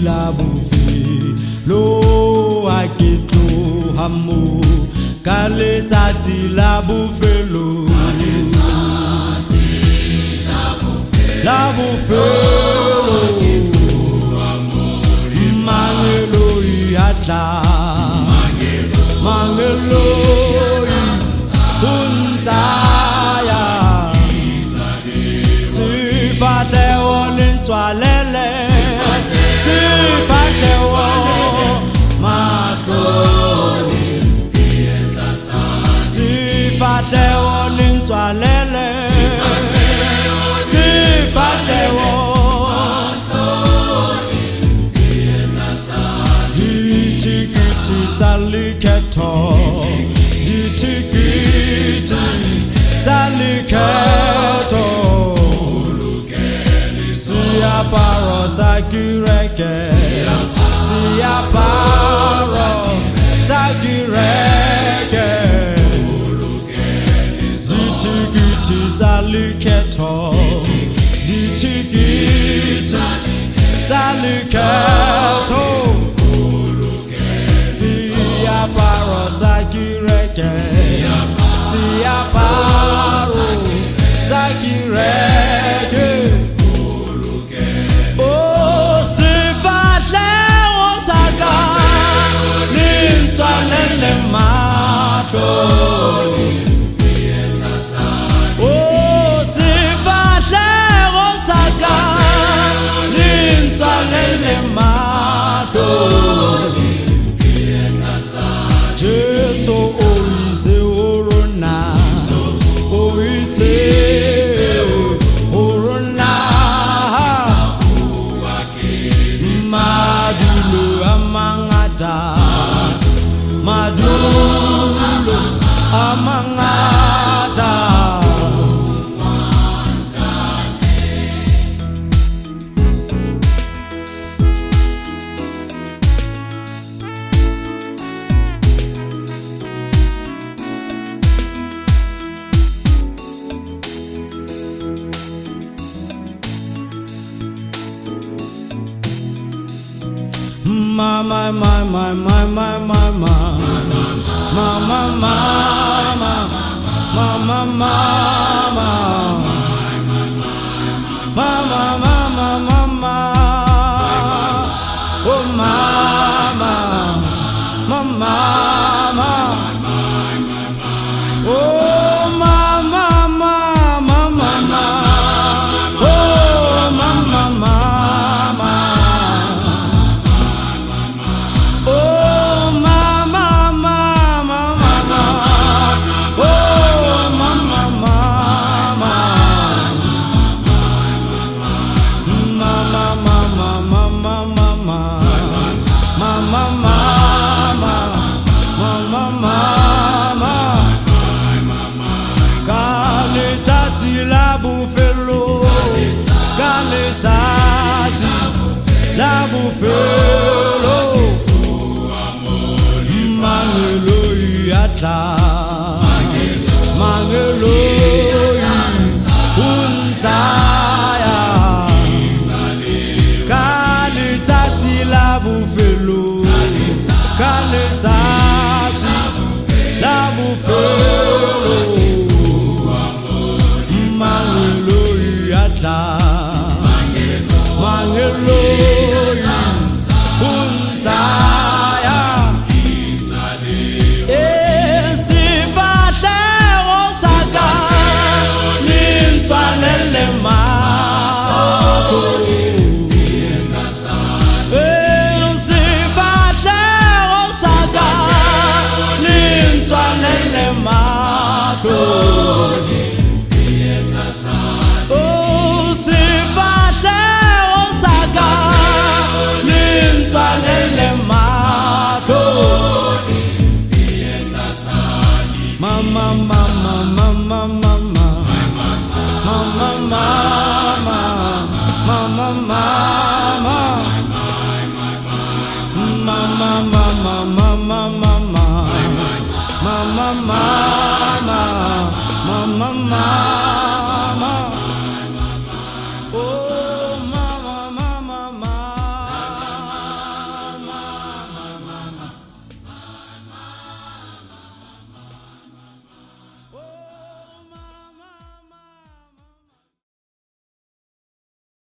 la bouffe lo akito hamu kale tati la bouffe lo la bouffe lo mangelo yatla mangelo untaya sifate olintwalele sifate o matroni sifate olintwalele sifate o ditikiti taliketo ditikiti taliketo siaparo sagireke siaparo sagireke ditikiti taliketo ditikiti taliketo siaparo sagireke siaparo sagireke oh sifale osaka nintwalele mato oh sifale osaka nintwalele mato Jesu oite orona oite orona madulu amangata madulu amangata mama mama mama mama mama mama mama mama mama mama mama oh mama mama oh mama mama mama oh mama mama la buffalo mangelo yatla mangelo untaya kalitati la buffalo kalitati la buffalo mangelo yatla mangelo untaya esifate osaka nintwalele mato esifate osaka nintwalele mato mama mama mama mama mama mama mama mama mama mama mama mama mama mama